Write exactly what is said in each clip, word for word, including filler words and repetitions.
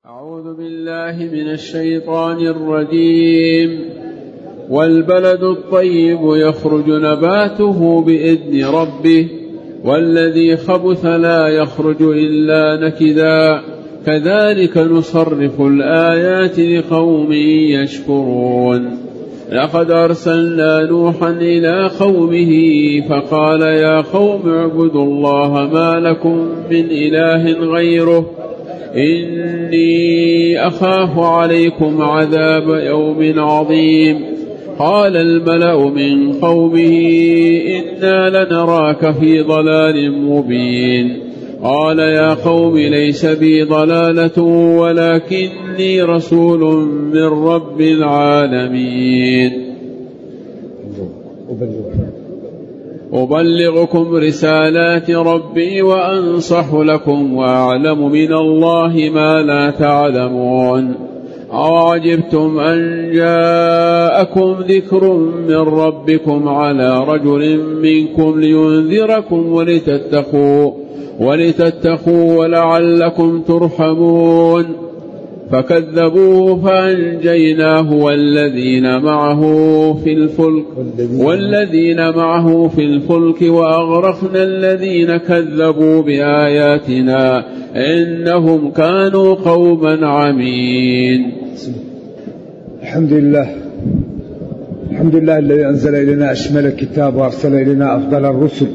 أعوذ بالله من الشيطان الرجيم. والبلد الطيب يخرج نباته بإذن ربه والذي خبث لا يخرج إلا نكدا كذلك نصرف الآيات لقوم يشكرون. لقد أرسلنا نوحا إلى قومه فقال يا قوم اعبدوا الله ما لكم من إله غيره إني أخاف عليكم عذاب يوم عظيم. قال الملأ من قومه إنا لنراك في ضلال مبين. قال يا قوم ليس بي ضلالة ولكني رسول من رب العالمين أبلغكم رسالات ربي وأنصح لكم وأعلم من الله ما لا تعلمون. أوعجبتم أن جاءكم ذكر من ربكم على رجل منكم لينذركم ولتتقوا ولتتقوا ولعلكم ترحمون. فكذبوه فأنجيناه والذين معه في الفلك والذين معه في الفلك وأغرقنا الذين كذبوا بآياتنا إنهم كانوا قوما عمين. الحمد لله الحمد لله الذي أنزل إلينا أشمل الكتاب وأرسل إلينا أفضل الرسل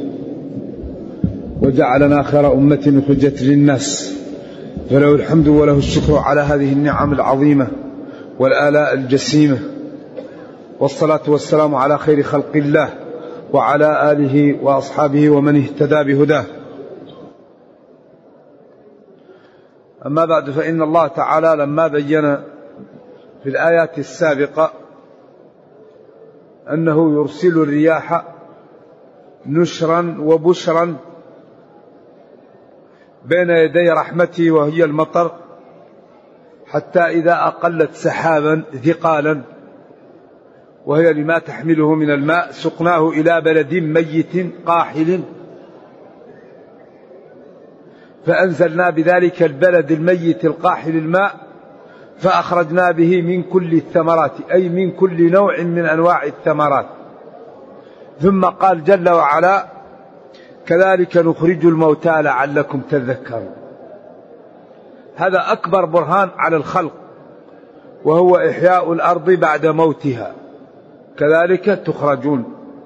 وجعلنا خير أمة أخرجت للناس، فله الحمد وله الشكر على هذه النعم العظيمة والآلاء الجسيمة، والصلاة والسلام على خير خلق الله وعلى آله وأصحابه ومن اهتدى بهداه. أما بعد، فإن الله تعالى لما بين في الآيات السابقة أنه يرسل الرياح نشرا وبشرا بين يدي رحمته وهي المطر، حتى إذا أقلت سحابا ثقالا وهي لما تحمله من الماء سقناه إلى بلد ميت قاحل فأنزلنا بذلك البلد الميت القاحل الماء فأخرجنا به من كل الثمرات، أي من كل نوع من أنواع الثمرات. ثم قال جل وعلا كذلك نخرج الموتى لعلكم تذكرون. هذا أكبر برهان على الخلق، وهو إحياء الأرض بعد موتها. كذلك تخرجون،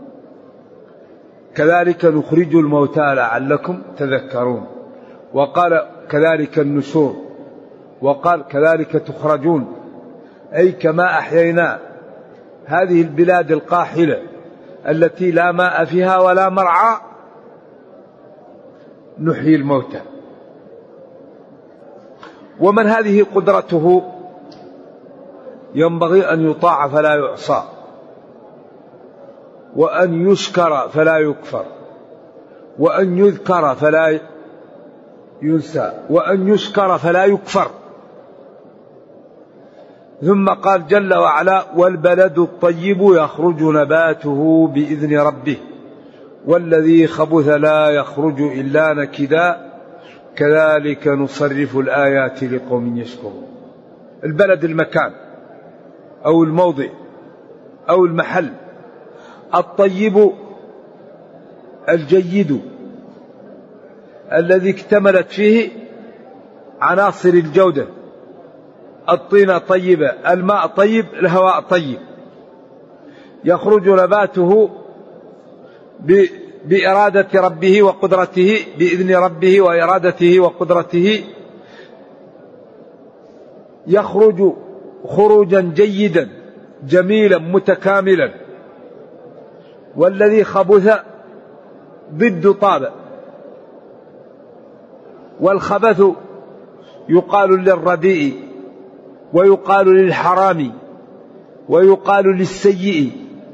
كذلك نخرج الموتى لعلكم تذكرون. وقال كذلك النشور، وقال كذلك تخرجون، أي كما أحيينا هذه البلاد القاحلة التي لا ماء فيها ولا مرعى نحيي الموتى. ومن هذه قدرته ينبغي أن يطاع فلا يعصى، وأن يشكر فلا يكفر، وأن يذكر فلا ينسى، وأن يشكر فلا يكفر. ثم قال جل وعلا والبلد الطيب يخرج نباته بإذن ربه والذي خبث لا يخرج إلا نكدا كذلك نصرف الآيات لقوم يشكرون. البلد المكان أو الموضع أو المحل. الطيب الجيد الذي اكتملت فيه عناصر الجودة. الطينة طيبة، الماء طيب، الهواء طيب. يخرج نباته بإرادة ربه وقدرته، بإذن ربه وإرادته وقدرته، يخرج خروجا جيدا جميلا متكاملا. والذي خبث ضد طاب، والخبث يقال للرديء ويقال للحرام ويقال للسيء.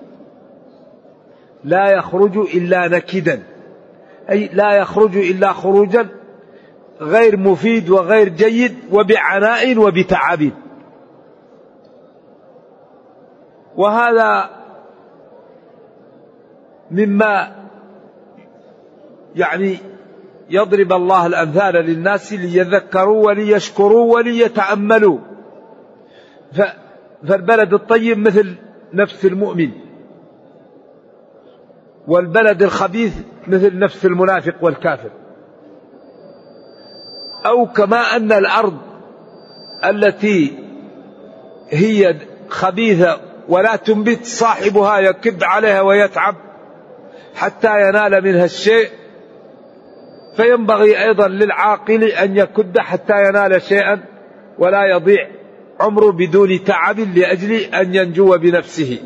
لا يخرج إلا نكدا، أي لا يخرج إلا خروجا غير مفيد وغير جيد وبعناء وبتعب. وهذا مما يعني يضرب الله الأمثال للناس ليذكروا وليشكروا وليتأملوا. فالبلد الطيب مثل نفس المؤمن، والبلد الخبيث مثل نفس المنافق والكافر. أو كما أن الأرض التي هي خبيثة ولا تنبت صاحبها يكد عليها ويتعب حتى ينال منها الشيء، فينبغي أيضا للعاقل أن يكد حتى ينال شيئا ولا يضيع عمره بدون تعب لأجل أن ينجو بنفسه.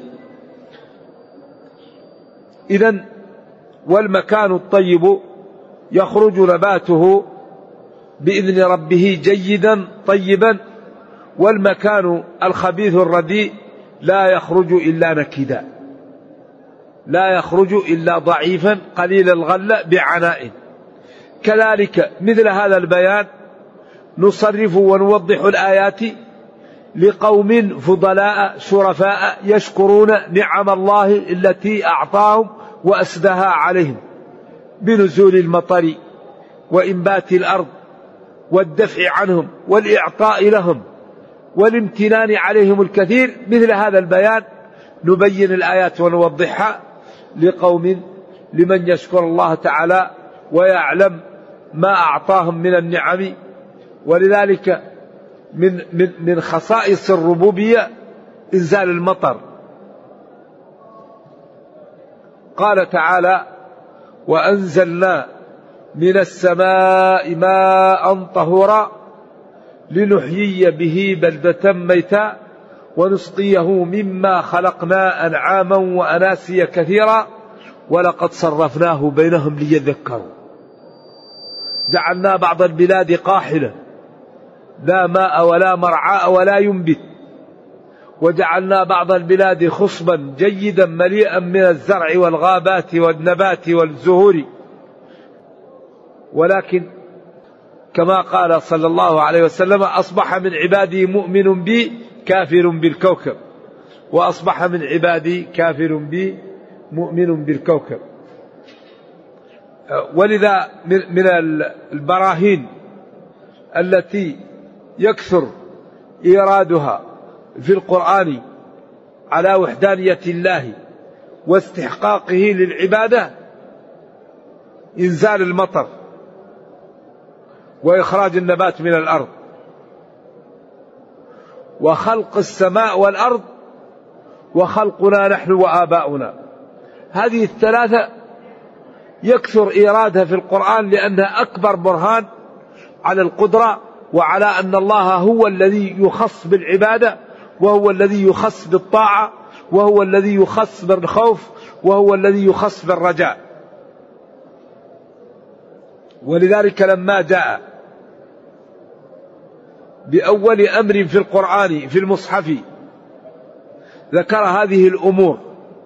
إذن والمكان الطيب يخرج نباته بإذن ربه جيدا طيبا، والمكان الخبيث الرديء لا يخرج إلا نكدا، لا يخرج إلا ضعيفا قليل الغلة بعناء. كذلك مثل هذا البيان نصرف ونوضح الآيات لقوم فضلاء شرفاء يشكرون نعم الله التي أعطاهم وأسدها عليهم بنزول المطر وإنبات الأرض والدفع عنهم والإعطاء لهم والامتنان عليهم الكثير. مثل هذا البيان نبين الآيات ونوضحها لقوم لمن يشكر الله تعالى ويعلم ما أعطاهم من النعم. ولذلك من, من, من خصائص الربوبية إنزال المطر. قال تعالى: وأنزلنا من السماء ماء طهورا لنحيي به بلدة ميتا ونسقيه مما خلقنا أنعاما وأناسيا كثيرا ولقد صرفناه بينهم ليذكروا. جعلنا بعض البلاد قاحلة لا ماء ولا مرعاء ولا ينبت، وجعلنا بعض البلاد خصبا جيدا مليئا من الزرع والغابات والنبات والزهور. ولكن كما قال صلى الله عليه وسلم: أصبح من عبادي مؤمن بي كافر بالكوكب، وأصبح من عبادي كافر بي مؤمن بالكوكب. ولذا من البراهين التي يكثر إيرادها في القرآن على وحدانية الله واستحقاقه للعبادة إنزال المطر وإخراج النبات من الأرض وخلق السماء والأرض وخلقنا نحن وآباؤنا. هذه الثلاثة يكثر إيرادها في القرآن لأنها أكبر برهان على القدرة وعلى أن الله هو الذي يخص بالعبادة، وهو الذي يخص بالطاعة، وهو الذي يخص بالخوف، وهو الذي يخص بالرجاء. ولذلك لما جاء بأول أمر في القرآن في المصحف ذكر هذه الأمور،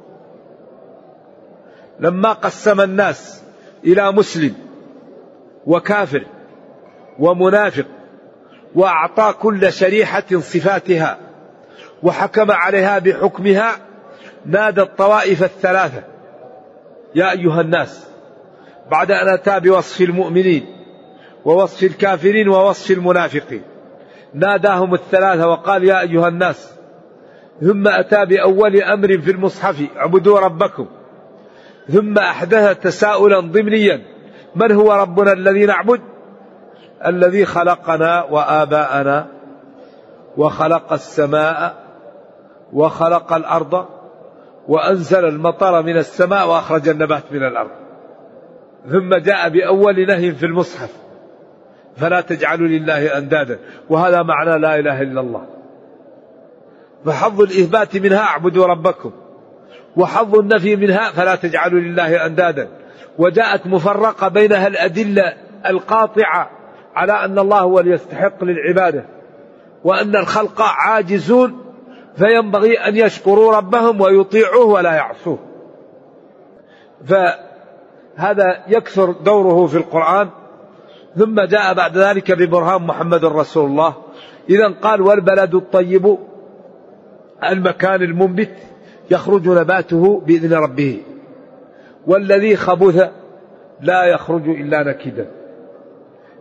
لما قسم الناس إلى مسلم وكافر ومنافق وأعطى كل شريحة صفاتها وحكم عليها بحكمها، نادى الطوائف الثلاثة: يا أيها الناس، بعد أن أتى بوصف المؤمنين ووصف الكافرين ووصف المنافقين، ناداهم الثلاثة وقال: يا أيها الناس. ثم أتى بأول أمر في المصحف: اعبدوا ربكم. ثم أحدث تساؤلا ضمنيا: من هو ربنا الذي نعبد؟ الذي خلقنا وآباءنا وخلق السماء وخلق الأرض وأنزل المطر من السماء وأخرج النبات من الأرض. ثم جاء بأول نهي في المصحف: فلا تجعلوا لله أندادا. وهذا معنى لا إله إلا الله. فحظ الإثبات منها: اعبدوا ربكم، وحظ النفي منها: فلا تجعلوا لله أندادا. وجاءت مفرقة بينها الأدلة القاطعة على أن الله هو اللي يستحق للعبادة، وأن الخلق عاجزون، فينبغي أن يشكروا ربهم ويطيعوه ولا يعصوه. فهذا يكثر دوره في القرآن. ثم جاء بعد ذلك ببرهان محمد رسول الله. إذن قال: والبلد الطيب المكان المنبت يخرج نباته بإذن ربه، والذي خبث لا يخرج إلا نكدا.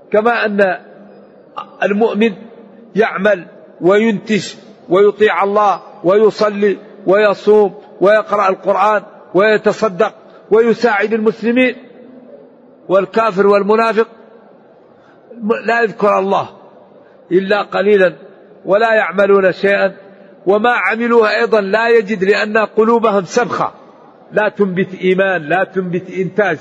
كما أن المؤمن يعمل وينتج ويطيع الله ويصلي ويصوم ويقرأ القرآن ويتصدق ويساعد المسلمين، والكافر والمنافق لا يذكر الله إلا قليلا ولا يعملون شيئا، وما عملوه أيضا لا يجد، لأن قلوبهم سبخة لا تنبت إيمان لا تنبت إنتاج.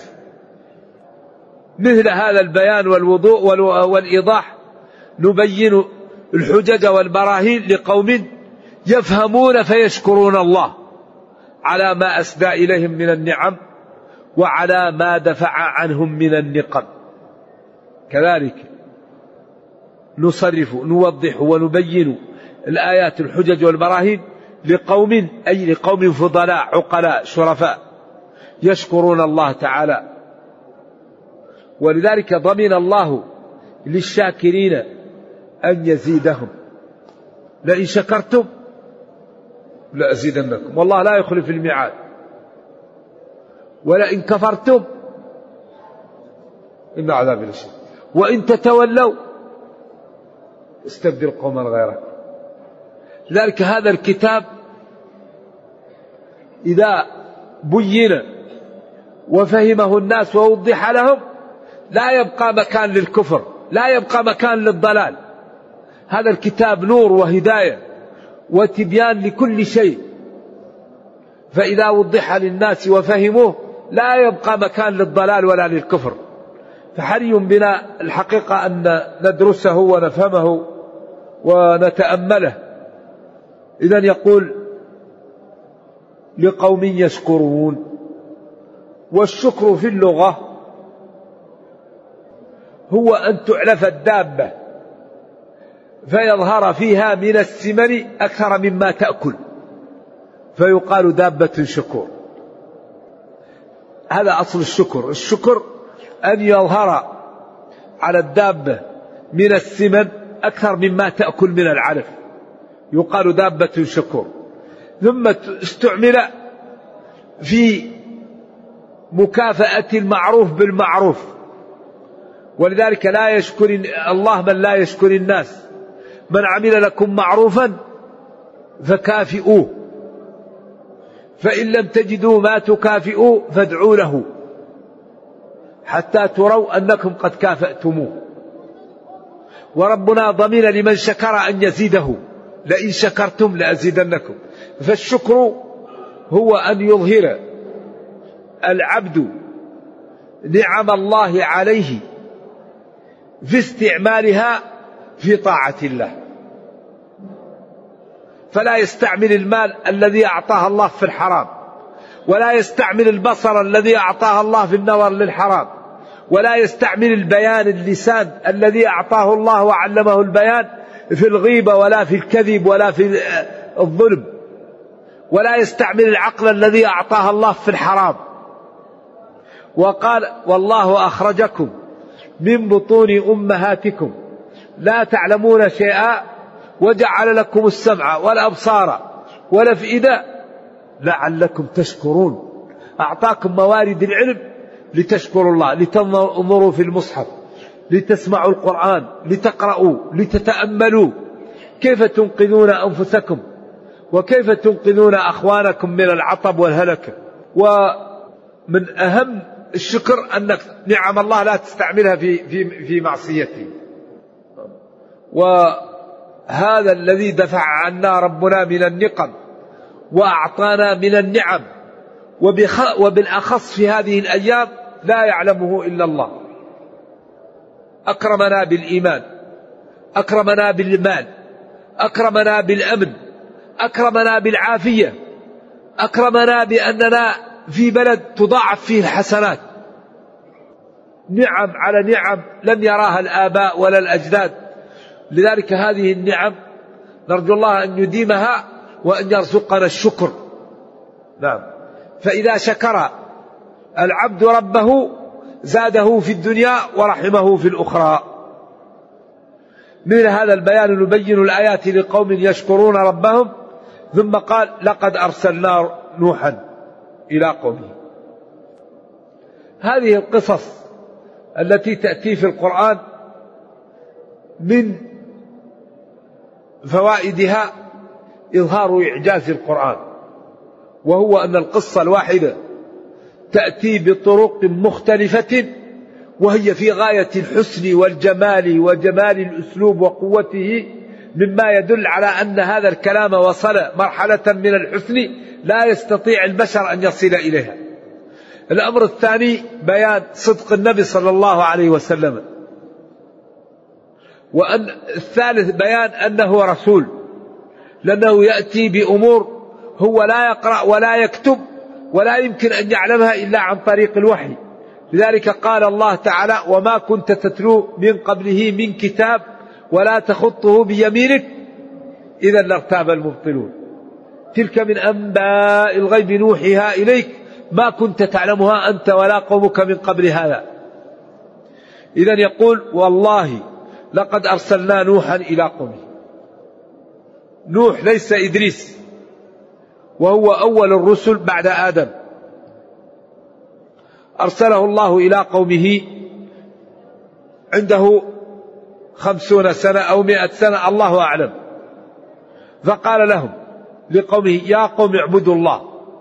مثل هذا البيان والوضوء والإيضاح نبين الحجج والبراهين لقوم يفهمون فيشكرون الله على ما أسدى إليهم من النعم وعلى ما دفع عنهم من النقم. كذلك نصرف نوضح ونبين الآيات الحجج والبراهين لقوم، أي لقوم فضلاء عقلاء شرفاء يشكرون الله تعالى. ولذلك ضمن الله للشاكرين أن يزيدهم، لئن شكرتم لأزيدنكم، والله لا يخلف الميعاد، ولئن كفرتم إن عذابي لشديد، وإن تتولوا استبدل قوما غيركم. لذلك هذا الكتاب إذا بين وفهمه الناس ووضح لهم لا يبقى مكان للكفر، لا يبقى مكان للضلال. هذا الكتاب نور وهداية وتبيان لكل شيء، فإذا وضح للناس وفهموه لا يبقى مكان للضلال ولا للكفر. فحري بنا الحقيقة أن ندرسه ونفهمه ونتأمله. إذن يقول لقوم يشكرون. والشكر في اللغة هو أن تعلف الدابة فيظهر فيها من السمن أكثر مما تأكل فيقال دابة شكور. هذا أصل الشكر. الشكر أن يظهر على الدابة من السمن أكثر مما تأكل من العلف يقال دابة شكور. ثم استعمل في مكافأة المعروف بالمعروف، ولذلك لا يشكر الله من لا يشكر الناس. من عمل لكم معروفا فكافئوه، فإن لم تجدوا ما تكافئوا فادعوا له حتى تروا أنكم قد كافأتموه. وربنا ضمن لمن شكر أن يزيده، لئن شكرتم لأزيدنكم. فالشكر هو أن يظهر العبد نعم الله عليه في استعمالها في طاعة الله، فلا يستعمل المال الذي أعطاه الله في الحرام، ولا يستعمل البصر الذي أعطاه الله في النظر للحرام، ولا يستعمل البيان اللسان الذي أعطاه الله وعلمه البيان في الغيبة ولا في الكذب ولا في الظلم، ولا يستعمل العقل الذي أعطاه الله في الحرام. وقال والله أخرجكم من بطون أمهاتكم لا تعلمون شيئا وجعل لكم السمع والأبصار والأفئدة لعلكم تشكرون. أعطاكم موارد العلم لتشكروا الله، لتنظروا في المصحف، لتسمعوا القرآن، لتقرأوا، لتتأملوا كيف تنقذون أنفسكم وكيف تنقذون أخوانكم من العطب والهلكة. ومن أهم الشكر أنك نعم الله لا تستعملها في في في معصيته. وهذا الذي دفع عنا ربنا من النقم وأعطانا من النعم، وبالأخص في هذه الأيام لا يعلمه إلا الله. أكرمنا بالإيمان، أكرمنا بالمال، أكرمنا بالأمن، أكرمنا بالعافية، أكرمنا بأننا في بلد تضاعف فيه الحسنات. نعم على نعم لم يراها الآباء ولا الأجداد. لذلك هذه النعم نرجو الله أن يديمها وأن يرزقنا الشكر. نعم. فإذا شكر العبد ربه زاده في الدنيا ورحمه في الأخرى. من هذا البيان نبين الآيات لقوم يشكرون ربهم. ثم قال لقد أرسلنا نوحا إلى قومه. هذه القصص التي تأتي في القرآن من فوائدها إظهار إعجاز القرآن، وهو أن القصة الواحدة تأتي بطرق مختلفة وهي في غاية الحسن والجمال وجمال الأسلوب وقوته، مما يدل على أن هذا الكلام وصل مرحلة من الحسن لا يستطيع البشر أن يصل إليها. الأمر الثاني بيان صدق النبي صلى الله عليه وسلم، وأن الثالث بيان أنه رسول، لأنه يأتي بأمور هو لا يقرأ ولا يكتب ولا يمكن أن يعلمها إلا عن طريق الوحي. لذلك قال الله تعالى: وما كنت تتلو من قبله من كتاب ولا تخطه بيمينك إذا لارتاب المبطلون. تلك من أنباء الغيب نوحيها إليك ما كنت تعلمها أنت ولا قومك من قبل هذا. إذا يقول: والله لقد أرسلنا نوحا إلى قومه. نوح ليس إدريس، وهو أول الرسل بعد آدم. أرسله الله إلى قومه عنده خمسون سنة أو مئة سنة الله أعلم، فقال لهم لقومه: يا قوم اعبدوا الله.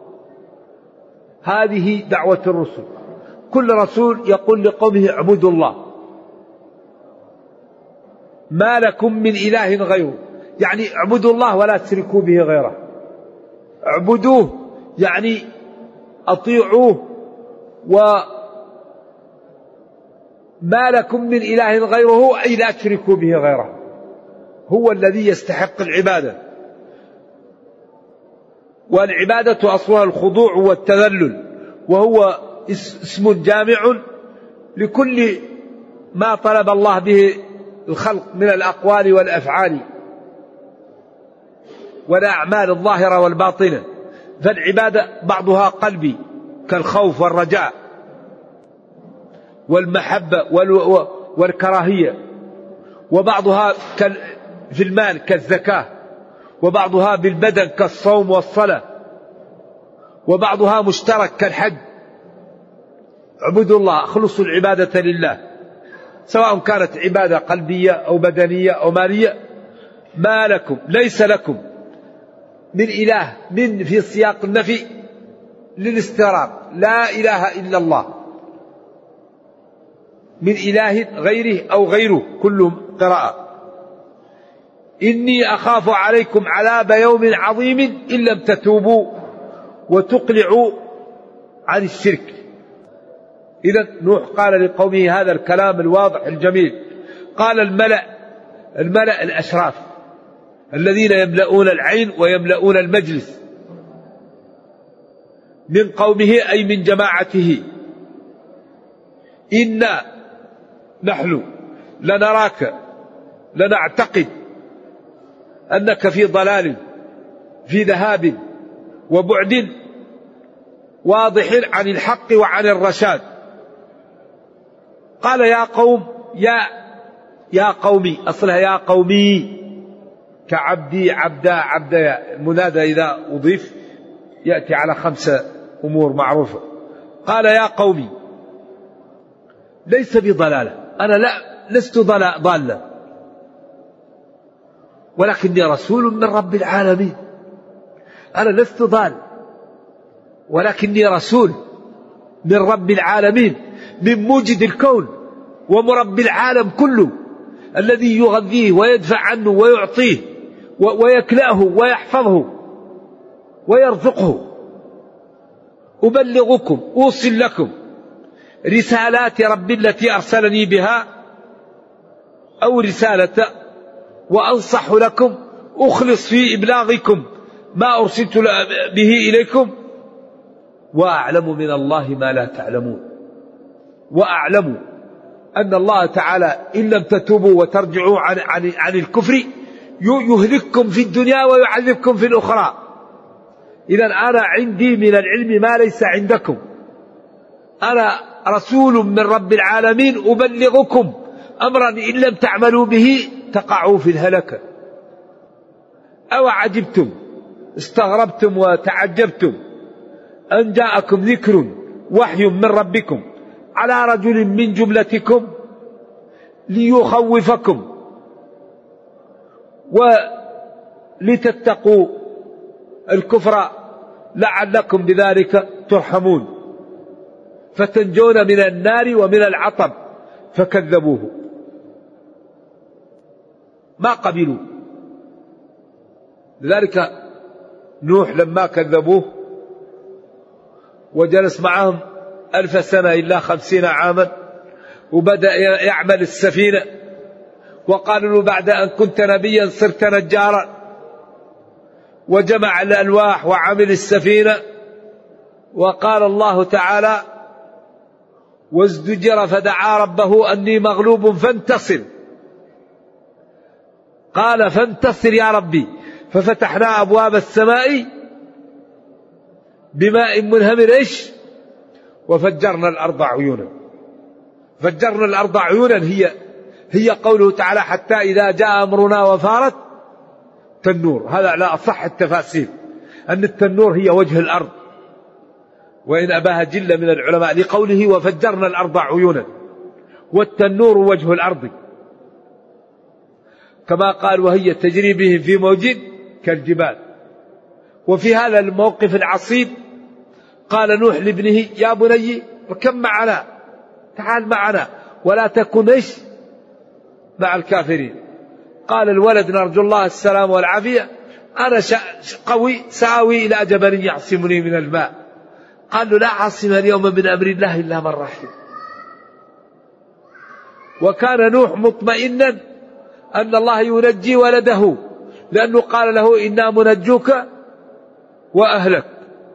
هذه دعوة الرسل، كل رسول يقول لقومه اعبدوا الله، ما لكم من إله غيره، يعني اعبدوا الله ولا تشركوا به غيره. اعبدوه يعني أطيعوه، وما لكم من إله غيره أي لا تشركوا به غيره، هو الذي يستحق العبادة. والعبادة أصلها الخضوع والتذلل، وهو اسم جامع لكل ما طلب الله به الخلق من الأقوال والأفعال والأعمال الظاهرة والباطنة. فالعبادة بعضها قلبي كالخوف والرجاء والمحبة والكراهية، وبعضها في المال كالزكاة، وبعضها بالبدن كالصوم والصلاة، وبعضها مشترك كالحج. اعبدوا الله، اخلصوا العبادة لله، سواء كانت عبادة قلبية أو بدنية أو مالية. ما لكم، ليس لكم من إله، من في سياق النفي للاستغراق، لا إله إلا الله، من إله غيره أو غيره، كل قراءة. إني أخاف عليكم عذاب يوم عظيم إن لم تتوبوا وتقلعوا عن الشرك. إذا نوح قال لقومه هذا الكلام الواضح الجميل. قال الملأ، الملأ الأشراف الذين يملؤون العين ويملؤون المجلس من قومه أي من جماعته: إنا نحن لنراك لنعتقد أنك في ضلال في ذهاب وبعد واضح عن الحق وعن الرشاد. قال يا قوم، يا يا قومي، أصلها يا قومي كعبدي عبدا عبدا. المنادى إذا أضيف يأتي على خمسة أمور معروفة. قال يا قومي ليس بضلالة، أنا لا لست ضالا، ولكني رسول من رب العالمين. أنا لست ضال، ولكني رسول من رب العالمين، من موجد الكون ومربي العالم كله، الذي يغذيه ويدفع عنه ويعطيه ويكلأه ويحفظه ويرزقه. أبلغكم، أوصل لكم رسالات ربي التي أرسلني بها أو رسالة، وأنصح لكم، أخلص في إبلاغكم ما أرسلت به إليكم، وأعلم من الله ما لا تعلمون. وأعلم أن الله تعالى إن لم تتوبوا وترجعوا عن, عن, عن الكفر يهلككم في الدنيا ويعذبكم في الأخرى. إذن أنا عندي من العلم ما ليس عندكم، أنا رسول من رب العالمين أبلغكم أمرا إن لم تعملوا به تقعوا في الهلكة. أو عجبتم، استغربتم وتعجبتم أن جاءكم ذكر وحي من ربكم على رجل من جملتكم ليخوفكم ولتتقوا الكفر لعلكم بذلك ترحمون، فتنجون من النار ومن العطب. فكذبوه ما قبلوا. لذلك نوح لما كذبوه وجلس معهم ألف سنة إلا خمسين عاما وبدأ يعمل السفينة، وقالوا له بعد أن كنت نبيا صرت نجارا، وجمع الألواح وعمل السفينة. وقال الله تعالى وازدجر فدعا ربه أني مغلوب فانتصر. قال فانتصر يا ربي، ففتحنا أبواب السماء بماء منهمر إيش وفجرنا الأرض عيونا. فجرنا الأرض عيونا هي هي قوله تعالى حتى إذا جاء أمرنا وفارت تنور. هذا على أصح التفاسير أن التنور هي وجه الأرض، وإن أباها جل من العلماء لقوله وفجرنا الأرض عيونا، والتنور وجه الأرض، كما قال وهي تجري بهم في موج كالجبال. وفي هذا الموقف العصيب قال نوح لابنه يا بني اركب معنا، تعال معنا ولا تكن ايش مع الكافرين. قال الولد نرجو الله السلام والعافية، أنا قوي سآوي إلى جبل يعصمني من الماء. قال له لا عاصم اليوم من أمر الله إلا من رحم. وكان نوح مطمئنا أن الله ينجي ولده، لأنه قال له إنا منجوك وأهلك.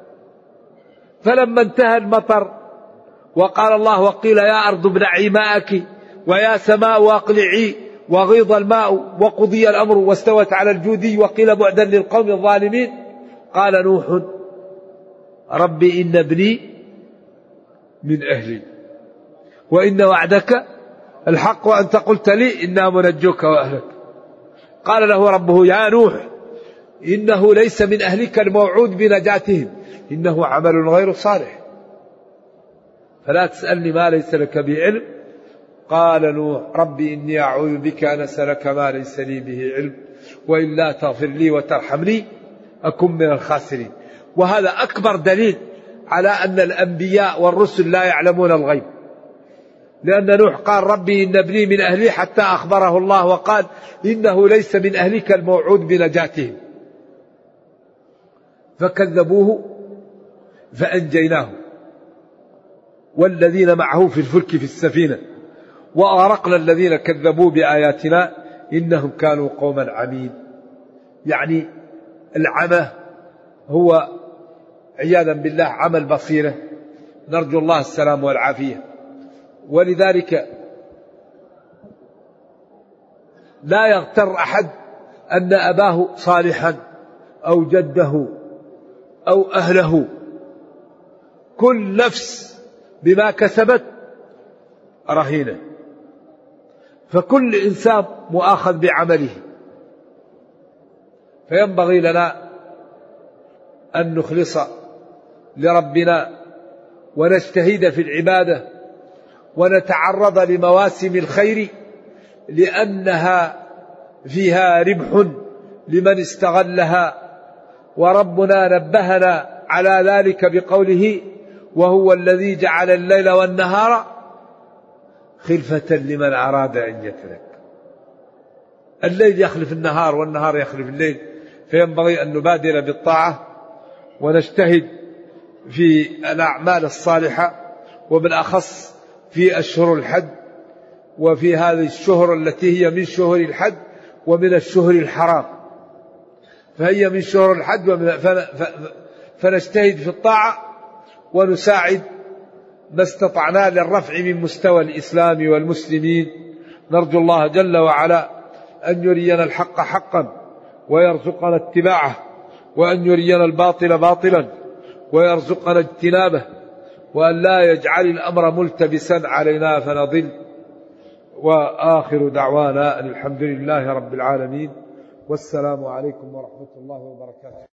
فلما انتهى المطر وقال الله وقيل يا أرض ابلعي ماءك ويا سماء أقلعي وغيض الماء وقضي الأمر واستوت على الجودي وقيل بعدا للقوم الظالمين، قال نوح ربي إن ابني من أهلي وإن وعدك الحق وأنت قلت لي إنا منجوك وأهلك. قال له ربه يا نوح إنه ليس من أهلك الموعود بنجاتهم، إنه عمل غير صالح فلا تسألني ما ليس لك به علم. قال نوح ربي إني أعوذ بك أن أسألك ما ليس لي به علم وإلا تغفر لي وترحمني أكن من الخاسرين. وهذا أكبر دليل على أن الأنبياء والرسل لا يعلمون الغيب، لأن نوح قال ربي إن ابني من أهلي حتى أخبره الله وقال إنه ليس من أهلك الموعود بنجاتهم. فكذبوه فأنجيناه والذين معه في الفلك في السفينة وأغرقنا الذين كذبوا بآياتنا إنهم كانوا قوما عمين. يعني العمى هو عياذا بالله عمى البصيرة، نرجو الله السلام والعافية. ولذلك لا يغتر أحد أن أباه صالحا أو جده أو أهله، كل نفس بما كسبت رهينة، فكل إنسان مؤاخذ بعمله. فينبغي لنا أن نخلص لربنا ونجتهد في العبادة ونتعرض لمواسم الخير، لأنها فيها ربح لمن استغلها. وربنا نبهنا على ذلك بقوله وهو الذي جعل الليل والنهار خلفة لمن أراد أن يترك. الليل يخلف النهار والنهار يخلف الليل، فينبغي أن نبادر بالطاعة ونجتهد في الأعمال الصالحة، وبالأخص في أشهر الحج وفي هذه الشهر التي هي من شهور الحج ومن الشهر الحرام، فهي من شهور الحج فنجتهد في الطاعة ونساعد ما استطعنا للرفع من مستوى الإسلام والمسلمين. نرجو الله جل وعلا أن يرينا الحق حقا ويرزقنا اتباعه، وأن يرينا الباطل باطلا ويرزقنا اجتنابه، وأن لا يجعل الأمر ملتبسا علينا فنضل. وآخر دعوانا أن الحمد لله رب العالمين، والسلام عليكم ورحمة الله وبركاته.